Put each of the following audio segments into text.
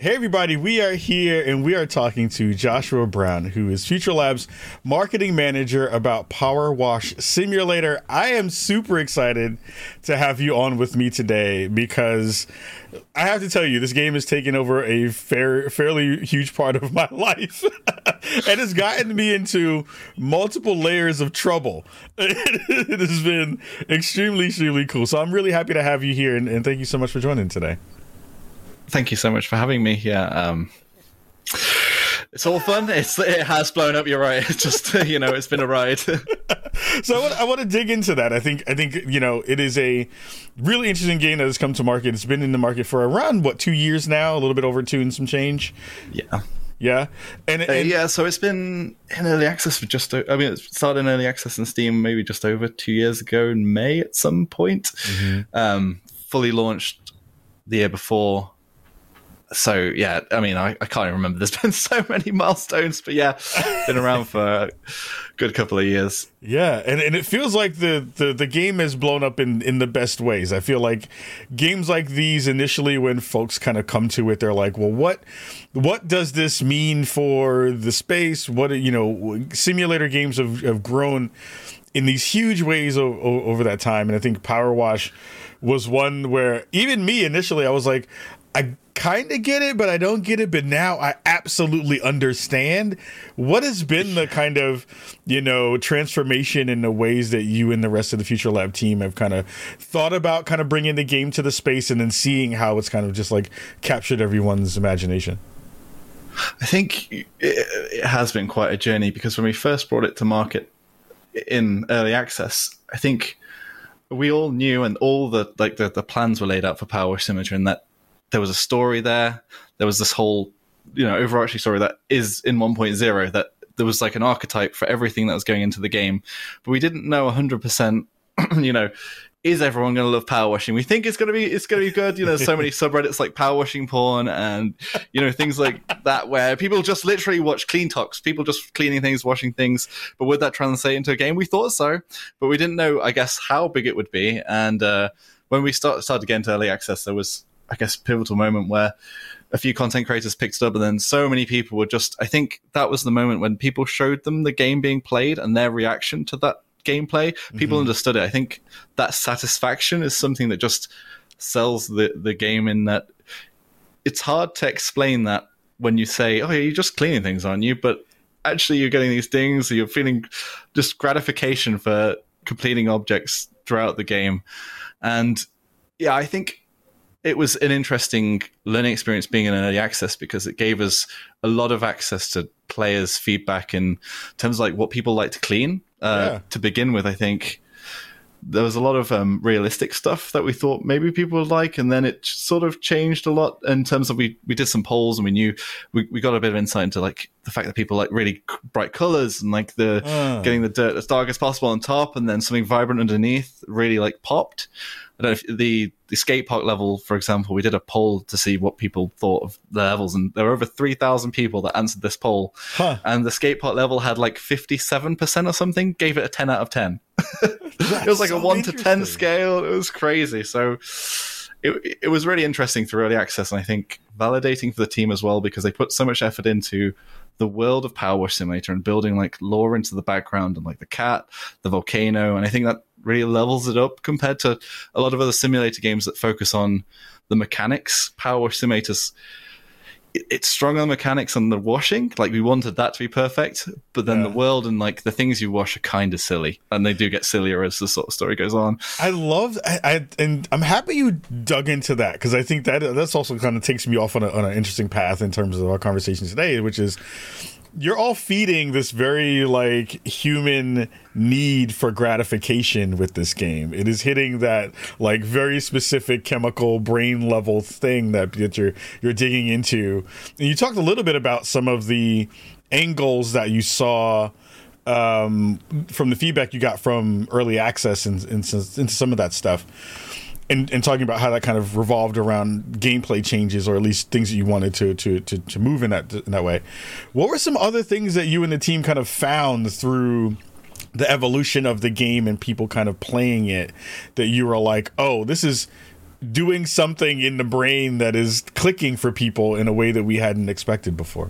Hey everybody, we are here and we are talking to Joshua Brown, who is Future Labs marketing manager about Power Wash Simulator. I am super excited to have you on with me today because I have to tell you, this game has taken over a fairly huge part of my life and has gotten me into multiple layers of trouble. It has been extremely cool. So I'm really happy to have you here and thank you so much for joining today. Thank you so much for having me. Yeah, it's all fun. It has blown up. You're right. It's just it's been a ride. So I want to dig into that. I think it is a really interesting game that has come to market. It's been in the market for around 2 years now, a little bit over 2 and some change. Yeah, and so it's been in early access for it started in early access in Steam maybe just over 2 years ago in May at some point. Mm-hmm. Fully launched the year before. So, yeah, I can't even remember. There's been so many milestones, but yeah, been around for a good couple of years. Yeah, and it feels like the game has blown up in the best ways. I feel like games like these, initially when folks kind of come to it, they're like, well, what does this mean for the space? Simulator games have grown in these huge ways over that time. And I think Power Wash was one where even me, initially, I was like, I kind of get it, but I don't get it. But now I absolutely understand. What has been the kind of, transformation in the ways that you and the rest of the Future Lab team have kind of thought about kind of bringing the game to the space and then seeing how it's kind of just like captured everyone's imagination? I think it has been quite a journey because when we first brought it to market in early access, I think we all knew and all the plans were laid out for Power Wash Simulator, and that there was a story there. There was this whole, overarching story that is in 1.0, that there was like an archetype for everything that was going into the game. But we didn't know 100%, is everyone going to love power washing? We think it's going to be good. There's so many subreddits like power washing porn and, things like that where people just literally watch clean talks, people just cleaning things, washing things. But would that translate into a game? We thought so, but we didn't know, I guess, how big it would be. And when we started to get into early access, there was, I guess, a pivotal moment where a few content creators picked it up, and then so many people were just, I think that was the moment when people showed them the game being played and their reaction to that gameplay. People understood it. I think that satisfaction is something that just sells the game, in that it's hard to explain that when you say, oh, you're just cleaning things, aren't you? But actually you're getting these things, so you're feeling just gratification for completing objects throughout the game. And yeah, I think it was an interesting learning experience being in early access because it gave us a lot of access to players' feedback in terms of like what people like to clean. To begin with, I think there was a lot of realistic stuff that we thought maybe people would like, and then it sort of changed a lot in terms of we did some polls and we knew we got a bit of insight into like the fact that people like really bright colors and like the getting the dirt as dark as possible on top and then something vibrant underneath really like popped. I don't know if the skate park level, for example, we did a poll to see what people thought of the levels, and there were over 3,000 people that answered this poll. And the skate park level had like 57% or something, gave it a 10 out of 10. It was like a 1 to 10 scale. It was crazy. So it was really interesting through early access, and I think validating for the team as well, because they put so much effort into the world of Power Wash Simulator and building like lore into the background and like the cat, the volcano, and I think that really levels it up compared to a lot of other simulator games that focus on the mechanics. Power Wash Simulators, it's strong on the mechanics and the washing. Like we wanted that to be perfect, but then the world and like the things you wash are kind of silly, and they do get sillier as the sort of story goes on. And I'm happy you dug into that, because I think that's also kind of takes me off on an interesting path in terms of our conversation today, which is you're all feeding this very like human need for gratification with this game. It is hitting that like very specific chemical brain level thing that you're digging into. And you talked a little bit about some of the angles that you saw from the feedback you got from early access and into some of that stuff. And talking about how that kind of revolved around gameplay changes, or at least things that you wanted to move in that way. What were some other things that you and the team kind of found through the evolution of the game and people kind of playing it that you were like, oh, this is doing something in the brain that is clicking for people in a way that we hadn't expected before.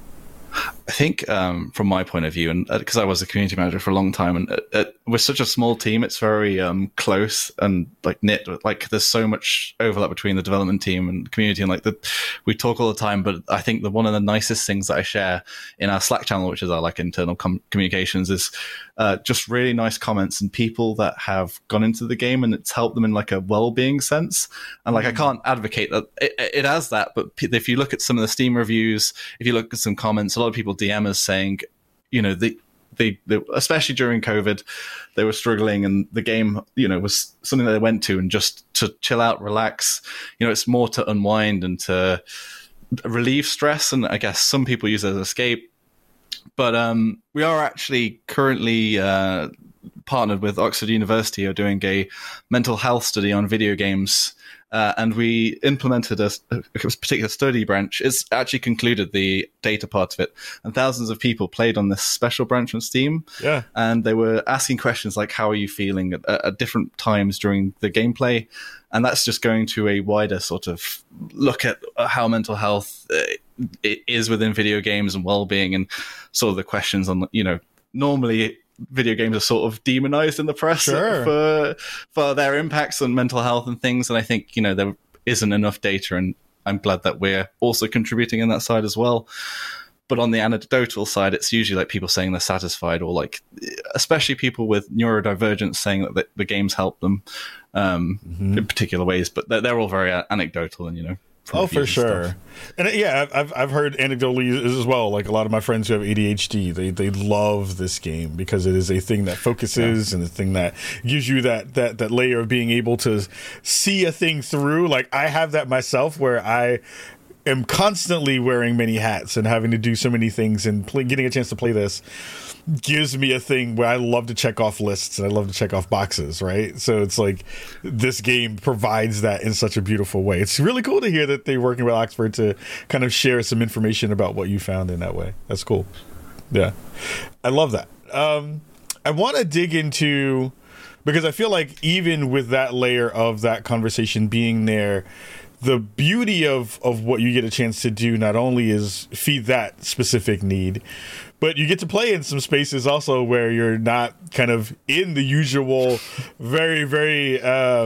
I think from my point of view, and because I was a community manager for a long time, and we're such a small team, it's very close and like knit. Like there's so much overlap between the development team and community, and we talk all the time. But I think one of the nicest things that I share in our Slack channel, which is our like internal communications, is just really nice comments and people that have gone into the game and it's helped them in like a well-being sense. And like I can't advocate that it has that, but if you look at some of the Steam reviews, if you look at some comments, a lot of people DM us saying, you know, they especially during COVID, they were struggling, and the game, you know, was something that they went to and just to chill out, relax. You know, it's more to unwind and to relieve stress, and I guess some people use it as escape. But we are actually currently partnered with Oxford University, who are doing a mental health study on video games. And we implemented a particular study branch. It's actually concluded the data part of it, and thousands of people played on this special branch on Steam. Yeah, and they were asking questions like, "How are you feeling at different times during the gameplay?" And that's just going to a wider sort of look at how mental health is within video games and well-being, and sort of the questions on, you know, normally video games are sort of demonized in the press for their impacts on mental health and things. And I think, you know, there isn't enough data, and I'm glad that we're also contributing in that side as well. But on the anecdotal side, it's usually like people saying they're satisfied, or like, especially people with neurodivergence saying that the games help them in particular ways. But they're all very anecdotal, and, you know. Oh, for sure. And yeah, I've heard anecdotally as well, like a lot of my friends who have ADHD, they love this game because it is a thing that focuses and a thing that gives you that layer of being able to see a thing through. Like I have that myself, where I am constantly wearing many hats and having to do so many things, and getting a chance to play this gives me a thing where I love to check off lists and I love to check off boxes, right? So it's like this game provides that in such a beautiful way. It's really cool to hear that they're working with Oxford to kind of share some information about what you found in that way. That's cool. Yeah, I love that. I want to dig into, because I feel like even with that layer of that conversation being there, the beauty of what you get a chance to do not only is feed that specific need, but you get to play in some spaces also where you're not kind of in the usual very, very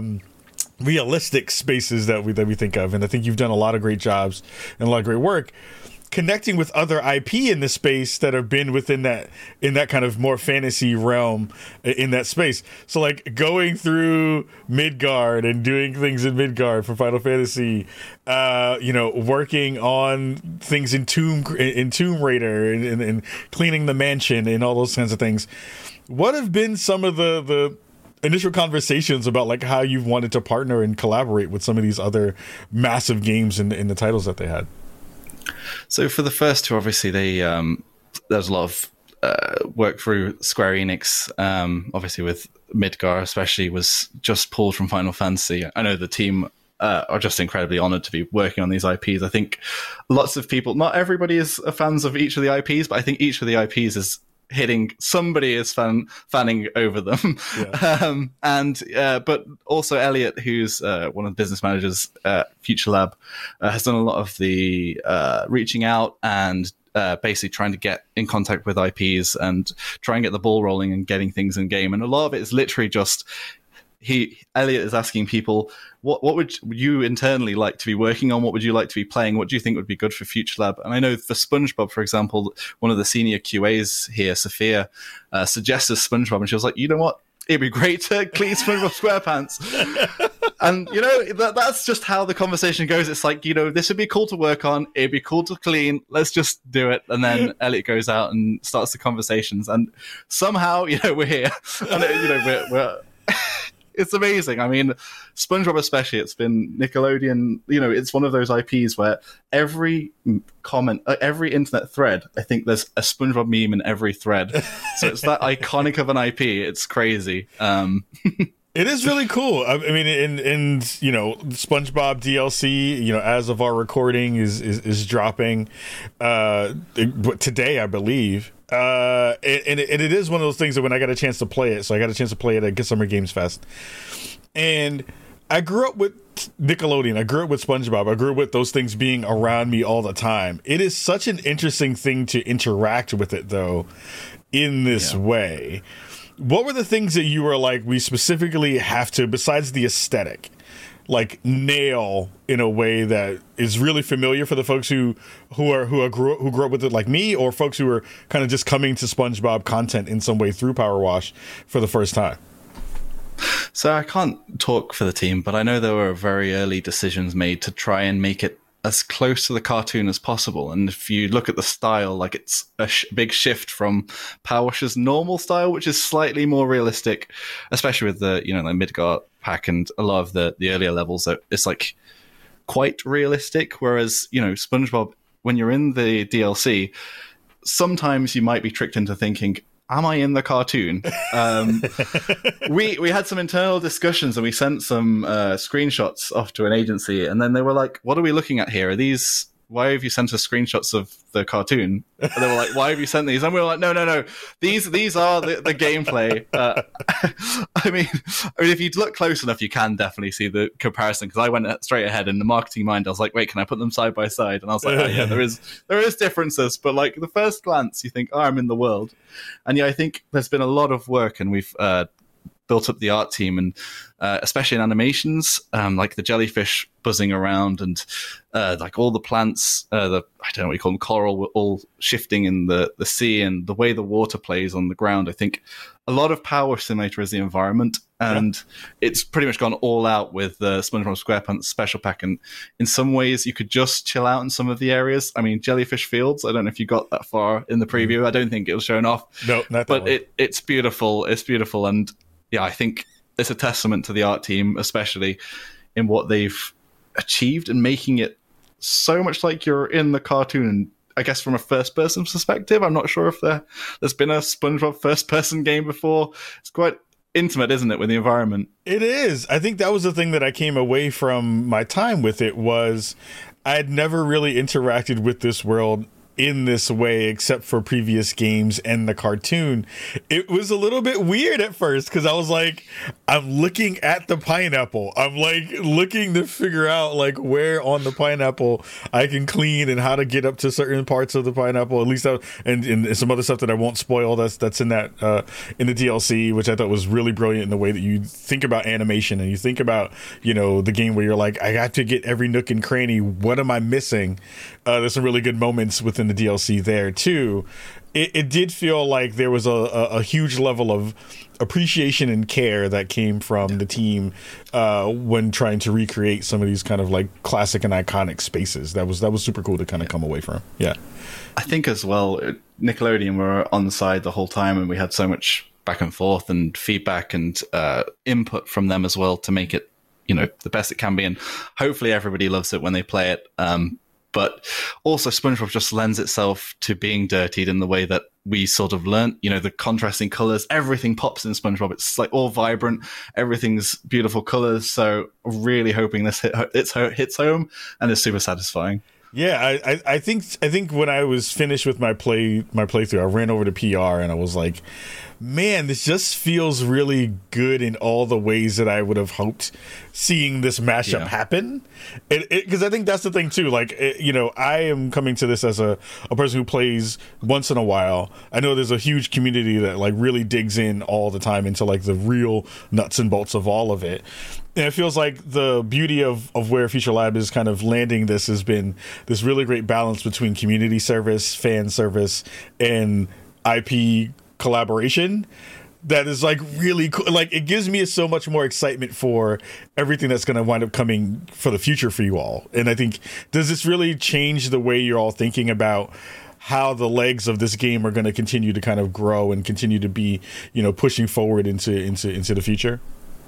realistic spaces that we think of. And I think you've done a lot of great jobs and a lot of great work connecting with other IP in the space that have been in that kind of more fantasy realm in that space. So like going through Midgard and doing things in Midgard for Final Fantasy, you know, working on things in Tomb Raider and cleaning the mansion and all those kinds of things. What have been some of the initial conversations about like how you've wanted to partner and collaborate with some of these other massive games in the titles that they had? So for the first two, obviously, there's a lot of work through Square Enix. Obviously, with Midgar, especially, was just pulled from Final Fantasy. I know the team are just incredibly honored to be working on these IPs. I think lots of people, not everybody is fans of each of the IPs, but I think each of the IPs is hitting, somebody is fanning over them. Yeah. But also Elliot, who's one of the business managers at Future Lab, has done a lot of the reaching out and basically trying to get in contact with IPs and try and get the ball rolling and getting things in game. And a lot of it is literally just Elliot is asking people, what would you internally like to be working on? What would you like to be playing? What do you think would be good for Future Lab? And I know for SpongeBob, for example, one of the senior QAs here, Sophia, suggested SpongeBob, and she was like, you know what? It'd be great to clean SpongeBob SquarePants. And, you know, that's just how the conversation goes. It's like, you know, this would be cool to work on. It'd be cool to clean. Let's just do it. And then Elliot goes out and starts the conversations. And somehow, you know, we're here. And, you know, we're it's amazing. I mean, SpongeBob especially, it's been Nickelodeon, you know, it's one of those IPs where every comment, every internet thread, I think there's a SpongeBob meme in every thread. So it's that iconic of an IP. It's crazy. It is really cool. I mean, and you know, SpongeBob DLC, you know, as of our recording is dropping today, I believe. And it is one of those things that when I got a chance to play it, so I got a chance to play it at Summer Games Fest, and I grew up with Nickelodeon. I grew up with SpongeBob. I grew up with those things being around me all the time. It is such an interesting thing to interact with it, though, in this way. What were the things that you were like, we specifically have to, besides the aesthetic, like nail in a way that is really familiar for the folks who grew up with it like me, or folks who are kind of just coming to SpongeBob content in some way through Power Wash for the first time? So I can't talk for the team, but I know there were very early decisions made to try and make it as close to the cartoon as possible. And if you look at the style, like it's a big shift from Power Wash's normal style, which is slightly more realistic, especially with the, like Midgard pack and a lot of the earlier levels. It's like quite realistic. Whereas, SpongeBob, when you're in the DLC, sometimes you might be tricked into thinking, am I in the cartoon? We had some internal discussions and we sent some screenshots off to an agency, and then they were like, what are we looking at here? Why have you sent us screenshots of the cartoon? And they were like, why have you sent these? And we were like, no. These are the gameplay. I mean, if you look close enough, you can definitely see the comparison, because I went straight ahead in the marketing mind. I was like, wait, can I put them side by side? And I was like, oh, yeah, there is differences. But like the first glance, you think, oh, I'm in the world. And yeah, I think there's been a lot of work, and we've built up the art team, and especially in animations, like the jellyfish buzzing around, and like all the plants, I don't know what you call them, coral, all shifting in the sea, and the way the water plays on the ground. I think a lot of Power Simulator is the environment, and it's pretty much gone all out with the SpongeBob SquarePants special pack. And in some ways, you could just chill out in some of the areas. I mean, Jellyfish Fields, I don't know if you got that far in the preview. I don't think it was shown off. No, not that but one. It's beautiful. It's beautiful, and yeah, I think it's a testament to the art team, especially in what they've achieved and making it so much like you're in the cartoon. And I guess from a first-person perspective, I'm not sure if there's been a SpongeBob first-person game before. It's quite intimate, isn't it, with the environment? It is. I think that was the thing that I came away from my time with it, was I had never really interacted with this world in this way except for previous games and the cartoon. It was a little bit weird at first, because I was like, I'm looking at the pineapple, I'm like looking to figure out like where on the pineapple I can clean and how to get up to certain parts of the pineapple, at least and some other stuff that I won't spoil that's in that in the DLC, which I thought was really brilliant in the way that you think about animation and you think about the game where you're like, I got to get every nook and cranny, what am I missing? There's some really good moments within the DLC there too. It did feel like there was a huge level of appreciation and care that came from the team when trying to recreate some of these kind of like classic and iconic spaces. That was super cool to kind of come away from. Yeah, I think as well, Nickelodeon were on the side the whole time, and we had so much back and forth and feedback and input from them as well to make it the best it can be, and hopefully everybody loves it when they play it. But also SpongeBob just lends itself to being dirtied in the way that we sort of learnt, the contrasting colors, everything pops in SpongeBob. It's like all vibrant, everything's beautiful colors. So really hoping this hits home and is super satisfying. Yeah, I think when I was finished with my playthrough, I ran over to PR and I was like, man, this just feels really good in all the ways that I would have hoped seeing this mashup happen. Because I think that's the thing too. Like, I am coming to this as a person who plays once in a while. I know there's a huge community that like really digs in all the time into like the real nuts and bolts of all of it. And it feels like the beauty of where Future Lab is kind of landing this has been this really great balance between community service, fan service, and IP collaboration that is like really cool. Like, it gives me so much more excitement for everything that's going to wind up coming for the future for you all. And I think, does this really change the way you're all thinking about how the legs of this game are going to continue to kind of grow and continue to be, pushing forward into the future?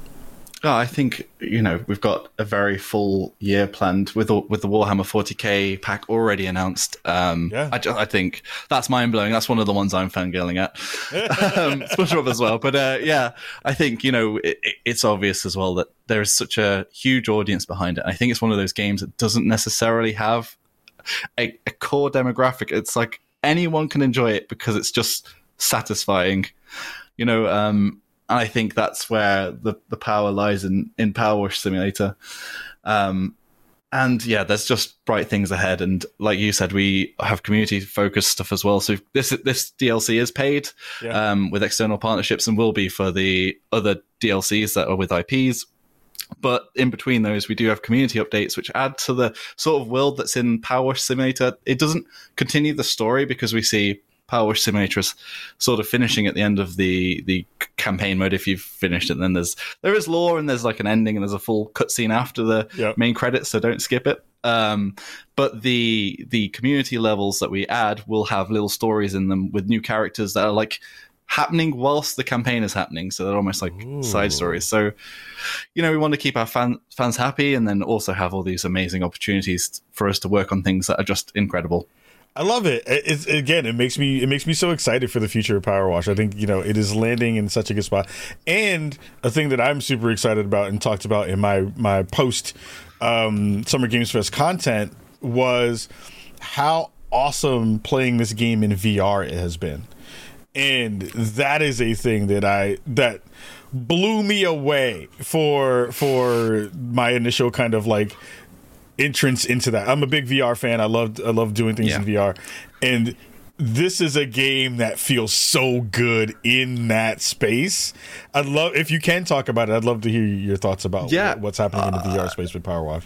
Oh, I think, we've got a very full year planned with the Warhammer 40k pack already announced. I think that's mind-blowing. That's one of the ones I'm fangirling at. SpongeBob as well. But I think, it's obvious as well that there is such a huge audience behind it. I think it's one of those games that doesn't necessarily have a core demographic. It's like anyone can enjoy it because it's just satisfying. I think that's where the power lies in Power Wash Simulator. And yeah, there's just bright things ahead. And like you said, we have community-focused stuff as well. So this DLC is paid with external partnerships and will be for the other DLCs that are with IPs. But in between those, we do have community updates, which add to the sort of world that's in Power Wash Simulator. It doesn't continue the story because we see Power Wash Simulator is sort of finishing at the end of the campaign mode. If you've finished it, then there is lore and there's like an ending and there's a full cutscene after the main credits, so don't skip it. But the community levels that we add will have little stories in them with new characters that are like happening whilst the campaign is happening, so they're almost like side stories. So, we want to keep our fans happy and then also have all these amazing opportunities for us to work on things that are just incredible. I love it. It makes me so excited for the future of Power Wash. I think it is landing in such a good spot. And a thing that I'm super excited about and talked about in my post Summer Games Fest content was how awesome playing this game in VR it has been. And that is a thing that blew me away for my initial kind of like entrance into that. I'm a big VR fan. I love doing things in VR, and this is a game that feels so good in that space. I'd love, if you can talk about it, I'd love to hear your thoughts about what's happening in the VR space with Power Wash.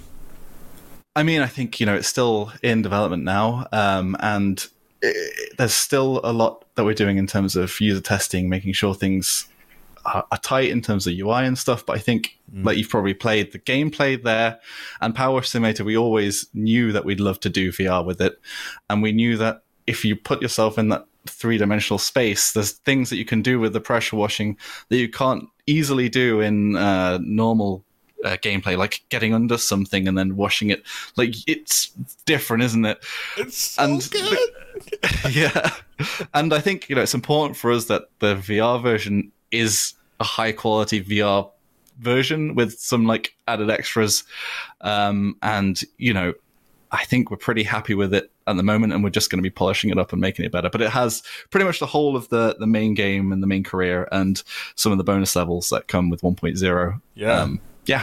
I mean, I think it's still in development now, and there's still a lot that we're doing in terms of user testing, making sure things are tight in terms of UI and stuff. But I think, like you've probably played the gameplay there, and Power Wash Simulator, we always knew that we'd love to do VR with it, and we knew that if you put yourself in that three-dimensional space, there's things that you can do with the pressure washing that you can't easily do in normal gameplay, like getting under something and then washing it. Like, it's different, isn't it? It's so good. Yeah. And I think, it's important for us that the VR version is a high quality VR version with some like added extras. And, I think we're pretty happy with it at the moment, and we're just going to be polishing it up and making it better. But it has pretty much the whole of the main game and the main career and some of the bonus levels that come with 1.0. Yeah.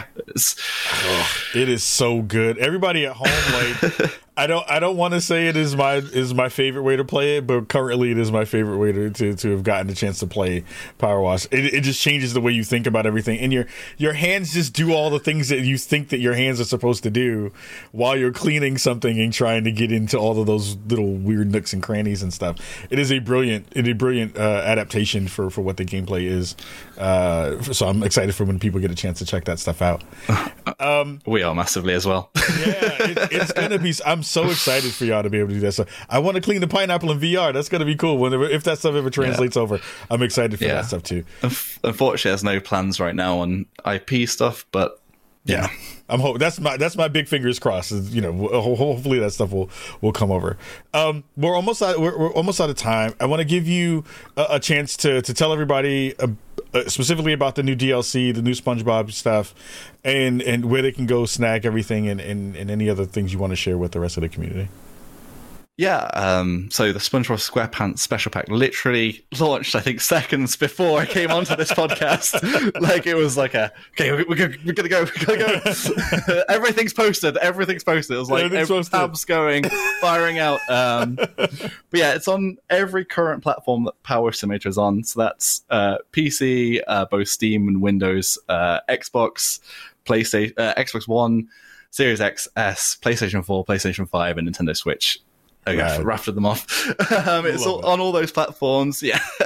It is so good. Everybody at home, like, I don't want to say it is my favorite way to play it, but currently it is my favorite way to have gotten the chance to play Power Wash. It just changes the way you think about everything, and your hands just do all the things that you think that your hands are supposed to do while you're cleaning something and trying to get into all of those little weird nooks and crannies and stuff. It is a brilliant adaptation for what the gameplay is. So I'm excited for when people get a chance to check that stuff out. We are massively as well. It's gonna be. I'm so excited for y'all to be able to do that. So I want to clean the pineapple in VR. That's gonna be cool. If that stuff ever translates over, I'm excited for that stuff too. Unfortunately, there's no plans right now on IP stuff, but yeah. I'm hoping that's my big fingers crossed. Hopefully that stuff will come over. We're almost out of time. I want to give you a chance to tell everybody specifically about the new DLC, the new SpongeBob stuff, and where they can go snag everything, and any other things you want to share with the rest of the community. Yeah, so the SpongeBob SquarePants Special Pack literally launched, I think, seconds before I came onto this podcast. Like, it was like we're gonna go. Everything's posted. It was like every tab's going, firing out. But yeah, it's on every current platform that Power Wash Simulator is on. So that's PC, both Steam and Windows, Xbox, PlayStation, Xbox One, Series XS, PlayStation 4, PlayStation 5, and Nintendo Switch. Okay, rafted them off. It's all, on all those platforms,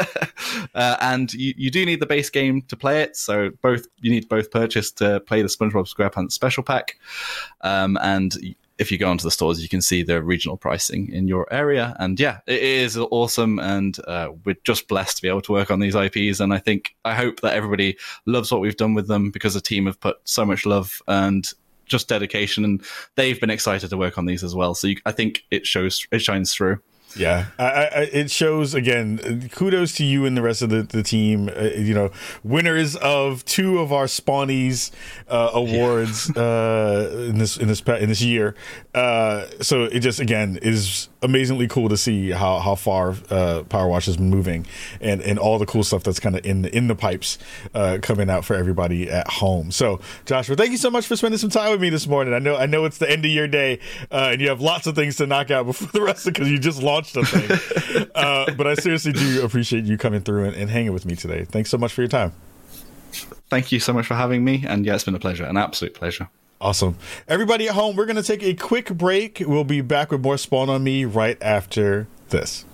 and you do need the base game to play it. So you need both purchase to play the SpongeBob SquarePants Special Pack, and if you go onto the stores, you can see the regional pricing in your area. And yeah, it is awesome, and we're just blessed to be able to work on these IPs. And I hope that everybody loves what we've done with them, because the team have put so much love and just dedication, and they've been excited to work on these as well. So I think it shines through. Yeah, it shows again. Kudos to you and the rest of the team. Winners of 2 of our Spawnies awards in this year. So it just again is amazingly cool to see how far Power Wash has been moving, and all the cool stuff that's kind of in the pipes coming out for everybody at home. So Joshua, thank you so much for spending some time with me this morning. I know it's the end of your day, and you have lots of things to knock out before the rest of because you just launched a thing. But I seriously do appreciate you coming through and hanging with me today. Thanks so much for your time. Thank you so much for having me. And yeah, it's been a pleasure, an absolute pleasure. Awesome. Everybody at home, we're going to take a quick break. We'll be back with more Spawn on Me right after this.